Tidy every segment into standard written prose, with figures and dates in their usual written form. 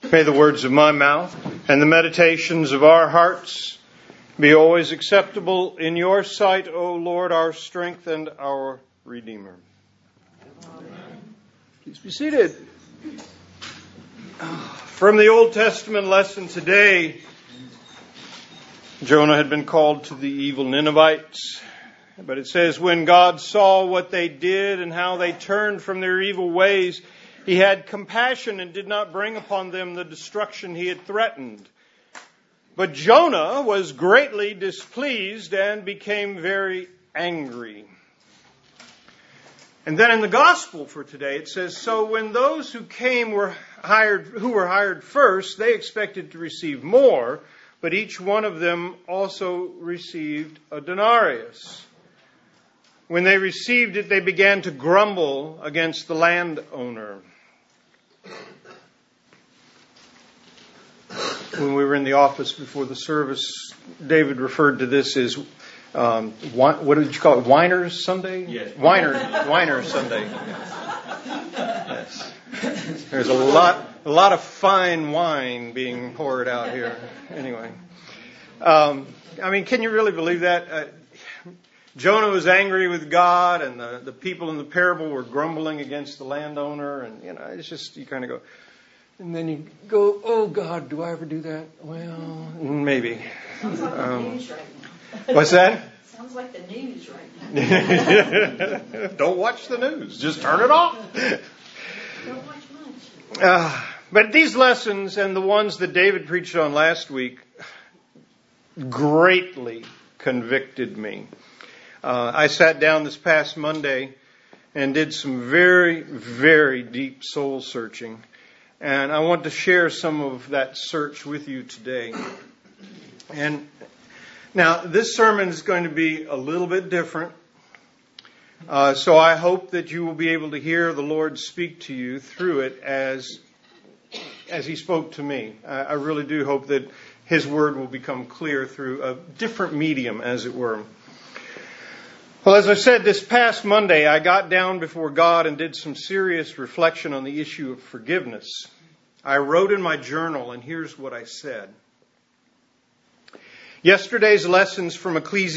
May the words of my mouth and the meditations of our hearts be always acceptable in your sight, O Lord, our strength and our Redeemer. Amen. Please be seated. From the Old Testament lesson today, Jonah had been called to the evil Ninevites. But it says, when God saw what they did and how they turned from their evil ways, He had compassion and did not bring upon them the destruction He had threatened. But Jonah was greatly displeased and became very angry. And then in the gospel for today, it says, so when those who were hired first, they expected to receive more, but each one of them also received a denarius. When they received it, they began to grumble against the landowner. When we were in the office before the service, David referred to this as, what did you call it, Winer's Sunday? Yes. Winer's Sunday. Yes. There's a lot of fine wine being poured out here. Anyway. Can you really believe that? Jonah was angry with God, and the people in the parable were grumbling against the landowner, and it's just, you kind of go, and then you go, oh God, do I ever do that? Well, maybe. Sounds like the news right now. What's that? Sounds like the news right now. Don't watch the news. Just turn it off. Don't watch much. But these lessons and the ones that David preached on last week greatly convicted me. I sat down this past Monday and did some very, very deep soul searching. And I want to share some of that search with you today. And now, this sermon is going to be a little bit different. So I hope that you will be able to hear the Lord speak to you through it as He spoke to me. I really do hope that His word will become clear through a different medium, as it were. Well, as I said, this past Monday, I got down before God and did some serious reflection on the issue of forgiveness. I wrote in my journal, and here's what I said. Yesterday's lesson from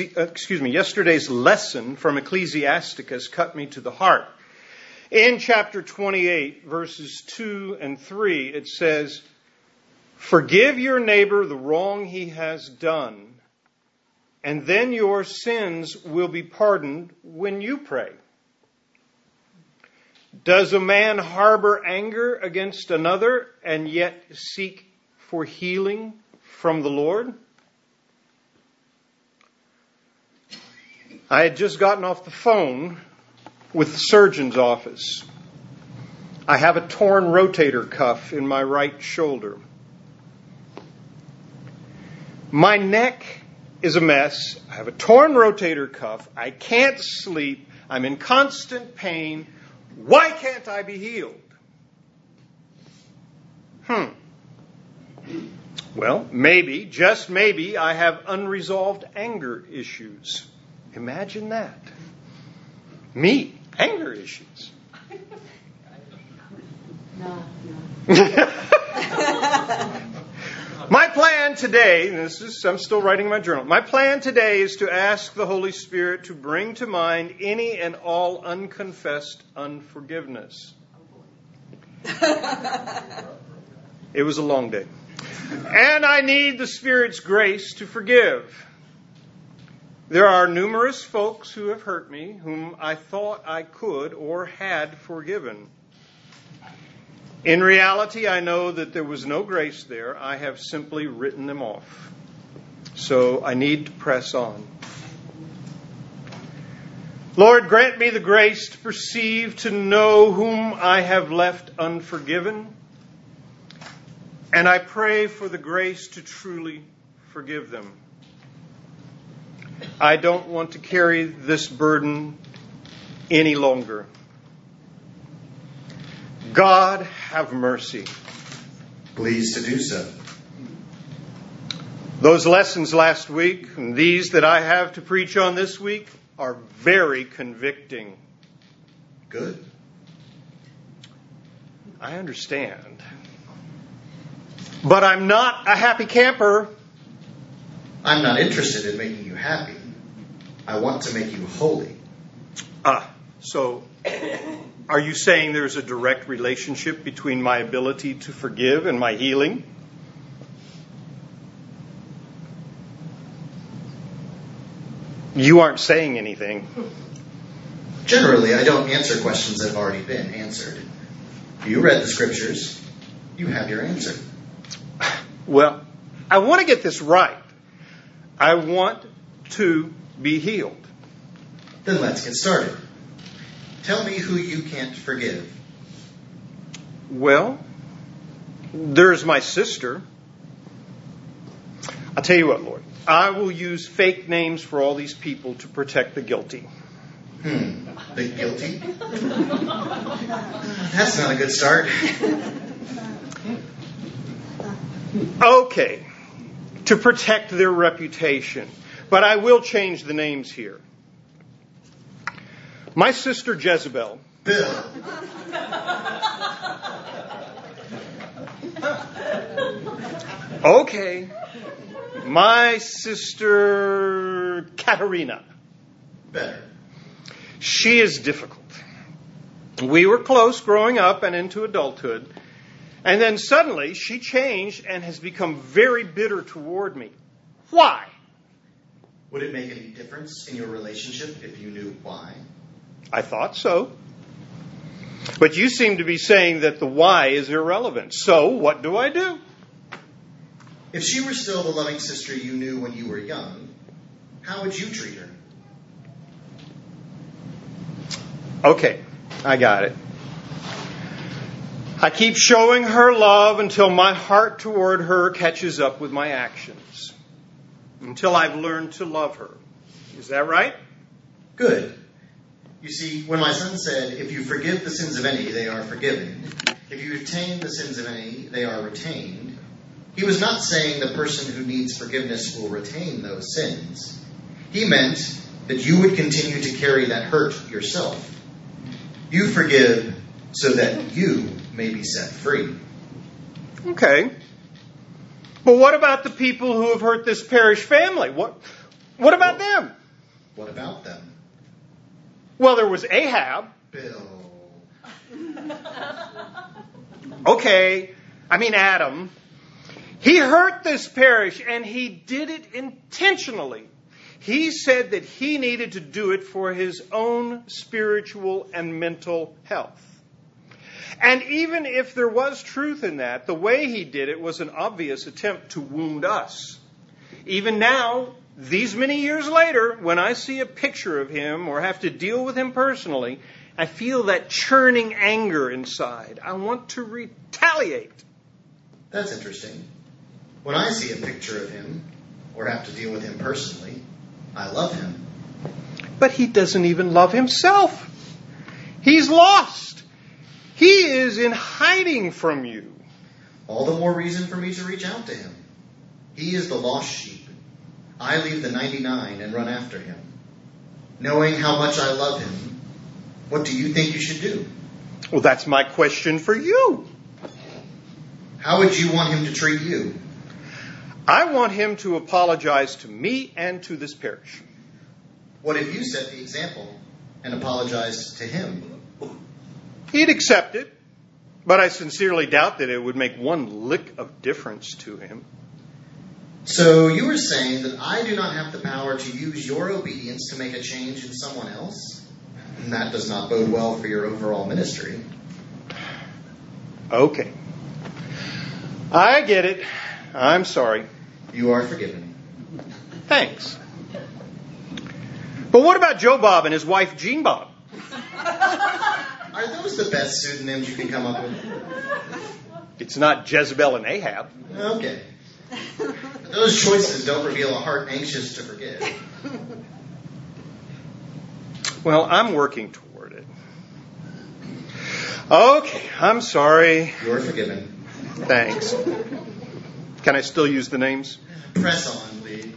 Ecclesiasticus cut me to the heart. In chapter 28, verses 2 and 3, it says, forgive your neighbor the wrong he has done, and then your sins will be pardoned when you pray. Does a man harbor anger against another and yet seek for healing from the Lord? I had just gotten off the phone with the surgeon's office. I have a torn rotator cuff in my right shoulder. My neck is a mess. I have a torn rotator cuff. I can't sleep. I'm in constant pain. Why can't I be healed? Well, maybe, just maybe, I have unresolved anger issues. Imagine that. Me, anger issues. No. My plan today, I'm still writing my journal. My plan today is to ask the Holy Spirit to bring to mind any and all unconfessed unforgiveness. It was a long day. And I need the Spirit's grace to forgive. There are numerous folks who have hurt me, whom I thought I could or had forgiven. In reality, I know that there was no grace there. I have simply written them off. So I need to press on. Lord, grant me the grace to perceive, to know whom I have left unforgiven. And I pray for the grace to truly forgive them. I don't want to carry this burden any longer. God, have mercy. Pleased to do so. Those lessons last week and these that I have to preach on this week are very convicting. Good. I understand. But I'm not a happy camper. I'm not interested in making you happy. I want to make you holy. So are you saying there's a direct relationship between my ability to forgive and my healing? You aren't saying anything. Generally, I don't answer questions that have already been answered. You read the scriptures. You have your answer. Well, I want to get this right. I want to be healed. Then let's get started. Tell me who you can't forgive. Well, there's my sister. I'll tell you what, Lord. I will use fake names for all these people to protect the guilty. The guilty? That's not a good start. Okay, to protect their reputation. But I will change the names here. My sister Jezebel. Bill. Okay. My sister Katerina. Better. She is difficult. We were close growing up and into adulthood. And then suddenly she changed and has become very bitter toward me. Why? Would it make any difference in your relationship if you knew why? I thought so. But you seem to be saying that the why is irrelevant. So what do I do? If she were still the loving sister you knew when you were young, how would you treat her? Okay, I got it. I keep showing her love until my heart toward her catches up with my actions. Until I've learned to love her. Is that right? Good. You see, when my son said, if you forgive the sins of any, they are forgiven. If you retain the sins of any, they are retained. He was not saying the person who needs forgiveness will retain those sins. He meant that you would continue to carry that hurt yourself. You forgive so that you may be set free. Okay. But what about the people who have hurt this parish family? What about them? What about them? Well, there was Ahab. Bill. Okay. Adam. He hurt this parish, and he did it intentionally. He said that he needed to do it for his own spiritual and mental health. And even if there was truth in that, the way he did it was an obvious attempt to wound us. Even now, these many years later, when I see a picture of him or have to deal with him personally, I feel that churning anger inside. I want to retaliate. That's interesting. When I see a picture of him or have to deal with him personally, I love him. But he doesn't even love himself. He's lost. He is in hiding from you. All the more reason for me to reach out to him. He is the lost sheep. I leave the 99 and run after him. Knowing how much I love him, what do you think you should do? Well, that's my question for you. How would you want him to treat you? I want him to apologize to me and to this parish. What if you set the example and apologized to him? He'd accept it, but I sincerely doubt that it would make one lick of difference to him. So you were saying that I do not have the power to use your obedience to make a change in someone else? And that does not bode well for your overall ministry. Okay. I get it. I'm sorry. You are forgiven. Thanks. But what about Joe Bob and his wife Jean Bob? Are those the best pseudonyms you can come up with? It's not Jezebel and Ahab. Okay. Those choices don't reveal a heart anxious to forgive. Well, I'm working toward it. Okay, I'm sorry. You're forgiven. Thanks. Can I still use the names? Press on, Lee.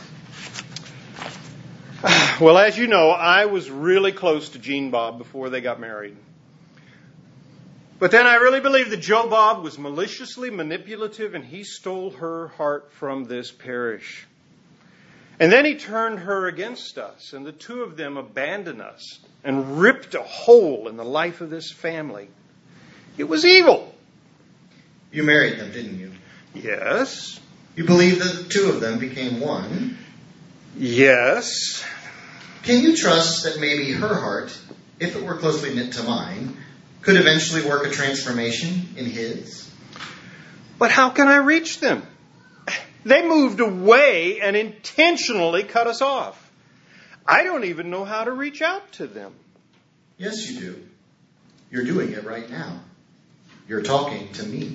Well, as you know, I was really close to Jean Bob before they got married. But then I really believe that Jobab was maliciously manipulative and he stole her heart from this parish. And then he turned her against us, and the two of them abandoned us and ripped a hole in the life of this family. It was evil. You married them, didn't you? Yes. You believe that the two of them became one? Yes. Can you trust that maybe her heart, if it were closely knit to mine, could eventually work a transformation in his? But how can I reach them? They moved away and intentionally cut us off. I don't even know how to reach out to them. Yes, you do. You're doing it right now. You're talking to me.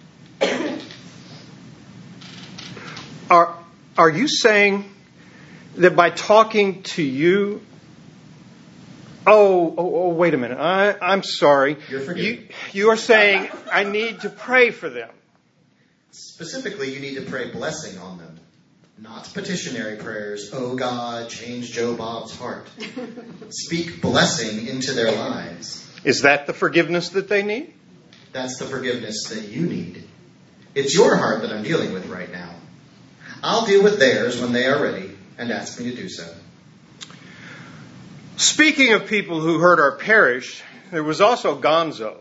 Are you saying that by talking to you... Oh, wait a minute. I'm sorry. You're forgiven. You are saying I need to pray for them. Specifically, you need to pray blessing on them. Not petitionary prayers, oh God, change Jobab's heart. Speak blessing into their lives. Is that the forgiveness that they need? That's the forgiveness that you need. It's your heart that I'm dealing with right now. I'll deal with theirs when they are ready and ask me to do so. Speaking of people who hurt our parish, there was also Gonzo.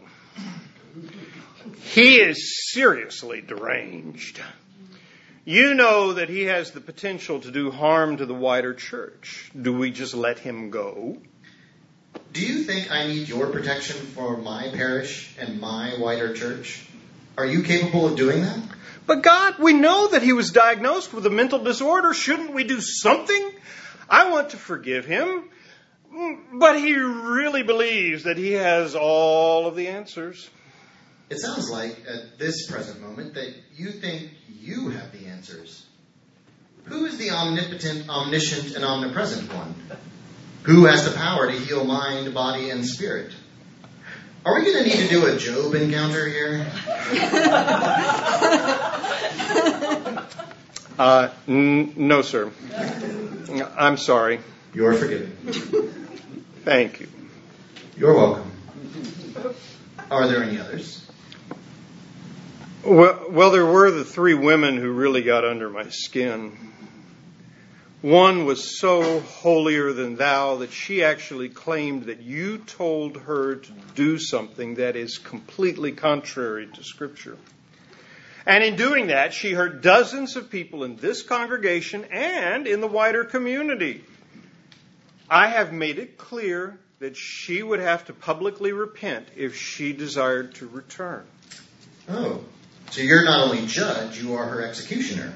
He is seriously deranged. You know that he has the potential to do harm to the wider church. Do we just let him go? Do you think I need your protection for my parish and my wider church? Are you capable of doing that? But God, we know that he was diagnosed with a mental disorder. Shouldn't we do something? I want to forgive him, but he really believes that he has all of the answers. It sounds like, at this present moment, that you think you have the answers. Who is the omnipotent, omniscient, and omnipresent one? Who has the power to heal mind, body, and spirit? Are we going to need to do a Job encounter here? No, sir. I'm sorry. You're forgiven. Thank you. You're welcome. Are there any others? Well, there were the three women who really got under my skin. One was so holier than thou that she actually claimed that you told her to do something that is completely contrary to Scripture. And in doing that, she hurt dozens of people in this congregation and in the wider community. I have made it clear that she would have to publicly repent if she desired to return. Oh, so you're not only judge, you are her executioner.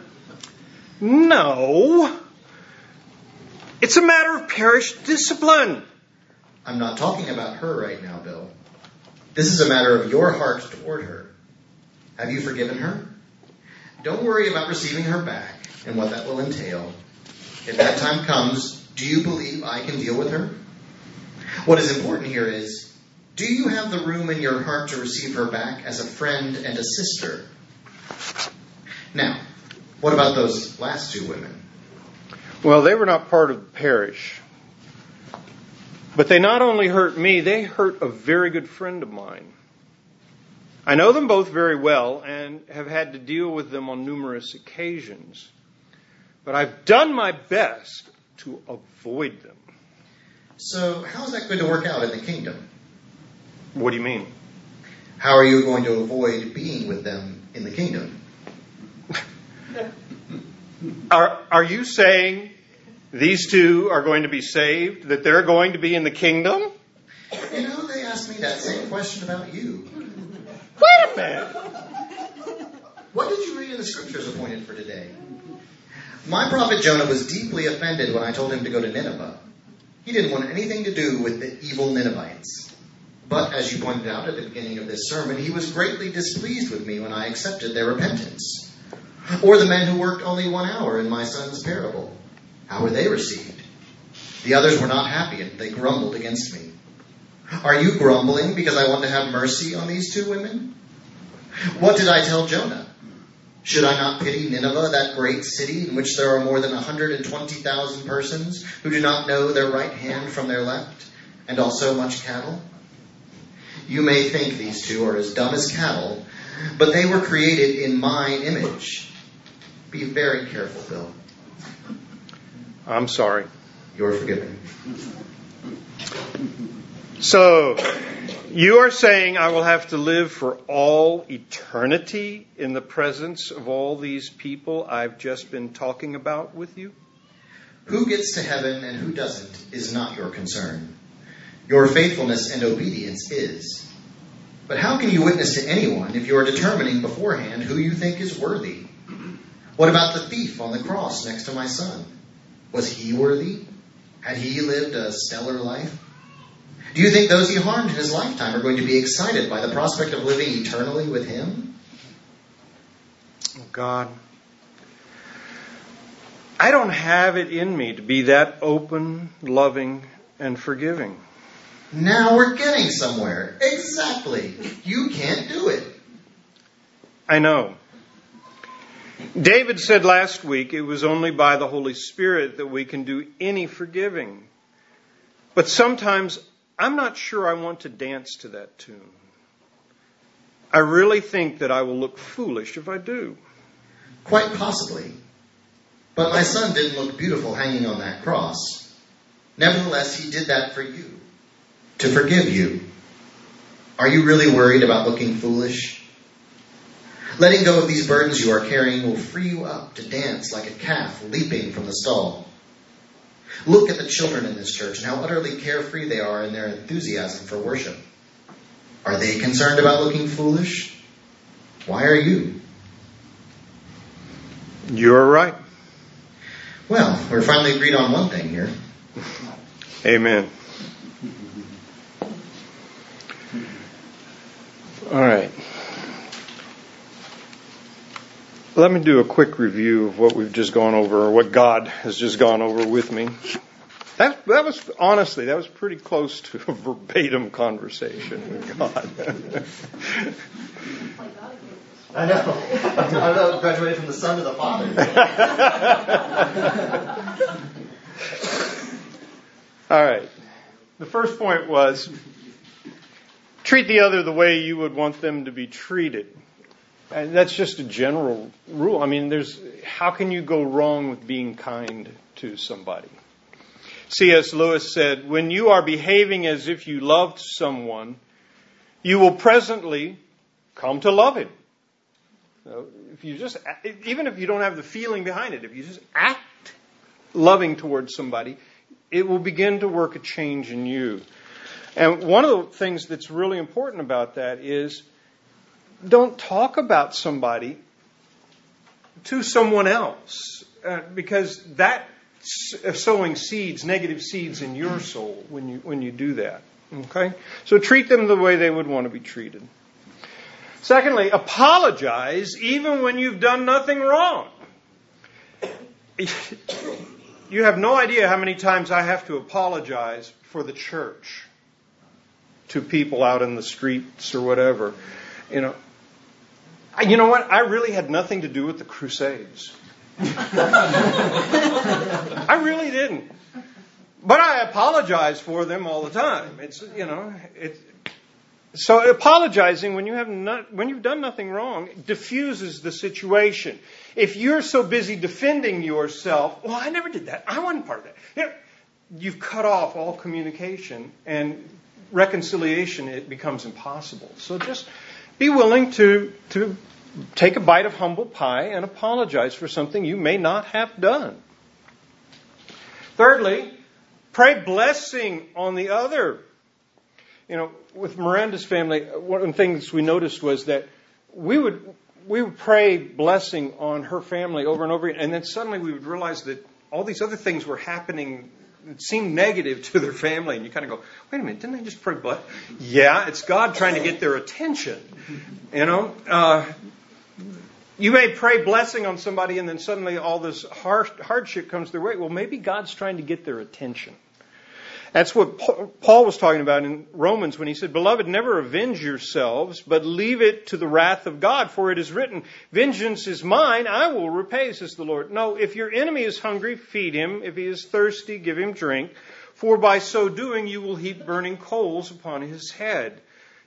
No. It's a matter of parish discipline. I'm not talking about her right now, Bill. This is a matter of your heart toward her. Have you forgiven her? Don't worry about receiving her back and what that will entail. If that time comes, do you believe I can deal with her? What is important here is, do you have the room in your heart to receive her back as a friend and a sister? Now, what about those last two women? Well, they were not part of the parish. But they not only hurt me, they hurt a very good friend of mine. I know them both very well and have had to deal with them on numerous occasions. But I've done my best to avoid them. So, how is that going to work out in the kingdom? What do you mean? How are you going to avoid being with them in the kingdom? Are you saying these two are going to be saved? That they're going to be in the kingdom? You know, they asked me that same question about you. Wait a minute. What did you read in the scriptures appointed for today? My prophet Jonah was deeply offended when I told him to go to Nineveh. He didn't want anything to do with the evil Ninevites. But as you pointed out at the beginning of this sermon, he was greatly displeased with me when I accepted their repentance. Or the men who worked only 1 hour in my son's parable. How were they received? The others were not happy and they grumbled against me. Are you grumbling because I want to have mercy on these two women? What did I tell Jonah? Should I not pity Nineveh, that great city in which there are more than 120,000 persons who do not know their right hand from their left, and also much cattle? You may think these two are as dumb as cattle, but they were created in my image. Be very careful, Bill. I'm sorry. You're forgiven. So, you are saying I will have to live for all eternity in the presence of all these people I've just been talking about with you? Who gets to heaven and who doesn't is not your concern. Your faithfulness and obedience is. But how can you witness to anyone if you are determining beforehand who you think is worthy? What about the thief on the cross next to my son? Was he worthy? Had he lived a stellar life? Do you think those he harmed in his lifetime are going to be excited by the prospect of living eternally with him? Oh, God, I don't have it in me to be that open, loving, and forgiving. Now we're getting somewhere. Exactly. You can't do it. I know. David said last week it was only by the Holy Spirit that we can do any forgiving. But sometimes I'm not sure I want to dance to that tune. I really think that I will look foolish if I do. Quite possibly. But my son didn't look beautiful hanging on that cross. Nevertheless, he did that for you. To forgive you. Are you really worried about looking foolish? Letting go of these burdens you are carrying will free you up to dance like a calf leaping from the stall. Look at the children in this church and how utterly carefree they are in their enthusiasm for worship. Are they concerned about looking foolish? Why are you? You're right. Well, we're finally agreed on one thing here. Amen. All right. Let me do a quick review of what we've just gone over, or what God has just gone over with me. That was, honestly, that was pretty close to a verbatim conversation with God. I know. I graduated from the son to the father. All right. The first point was, treat the other the way you would want them to be treated. And that's just a general rule. I mean, how can you go wrong with being kind to somebody? C.S. Lewis said, when you are behaving as if you loved someone, you will presently come to love him. So even if you don't have the feeling behind it, if you just act loving towards somebody, it will begin to work a change in you. And one of the things that's really important about that is, don't talk about somebody to someone else, because that's sowing seeds, negative seeds in your soul when you do that. Okay? So treat them the way they would want to be treated. Secondly, apologize even when you've done nothing wrong. You have no idea how many times I have to apologize for the church to people out in the streets or whatever. You know what? I really had nothing to do with the Crusades. I really didn't. But I apologize for them all the time. So apologizing when you've done nothing wrong diffuses the situation. If you're so busy defending yourself, well, I never did that. I wasn't part of that. You've cut off all communication, and reconciliation, it becomes impossible. So just be willing to take a bite of humble pie and apologize for something you may not have done. Thirdly, pray blessing on the other. With Miranda's family, one of the things we noticed was that we would pray blessing on her family over and over again, and then suddenly we would realize that all these other things were happening that seemed negative to their family, and you kind of go, wait a minute, didn't I just pray blessing? Yeah, it's God trying to get their attention. You may pray blessing on somebody, and then suddenly all this hardship comes their way. Well, maybe God's trying to get their attention. That's what Paul was talking about in Romans when he said, Beloved, never avenge yourselves, but leave it to the wrath of God, for it is written, Vengeance is mine, I will repay, says the Lord. No, if your enemy is hungry, feed him. If he is thirsty, give him drink. For by so doing, you will heap burning coals upon his head.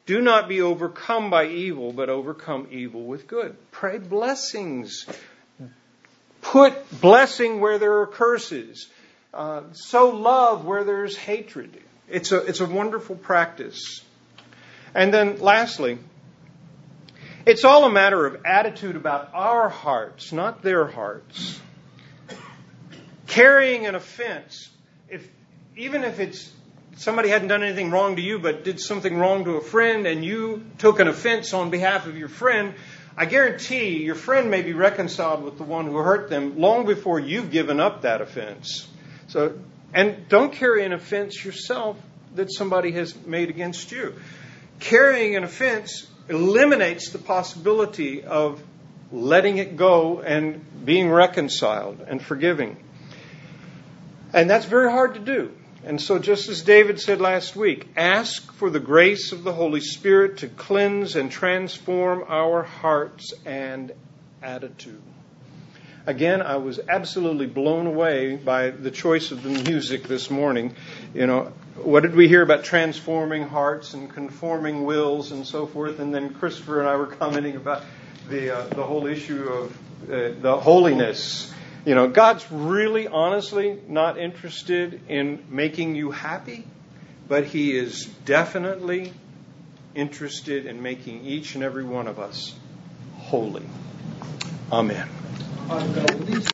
Do not be overcome by evil, but overcome evil with good. Pray blessings. Put blessing where there are curses. Sow love where there's hatred. It's a wonderful practice. And then lastly, it's all a matter of attitude about our hearts, not their hearts. Carrying an offense, even if it's somebody hadn't done anything wrong to you but did something wrong to a friend and you took an offense on behalf of your friend, I guarantee your friend may be reconciled with the one who hurt them long before you've given up that offense. And don't carry an offense yourself that somebody has made against you. Carrying an offense eliminates the possibility of letting it go and being reconciled and forgiving. And that's very hard to do. And so just as David said last week, ask for the grace of the Holy Spirit to cleanse and transform our hearts and attitude. Again, I was absolutely blown away by the choice of the music this morning. You know, what did we hear about transforming hearts and conforming wills and so forth? And then Christopher and I were commenting about the whole issue of the holiness. You know, God's really, honestly not interested in making you happy, but He is definitely interested in making each and every one of us holy. Amen.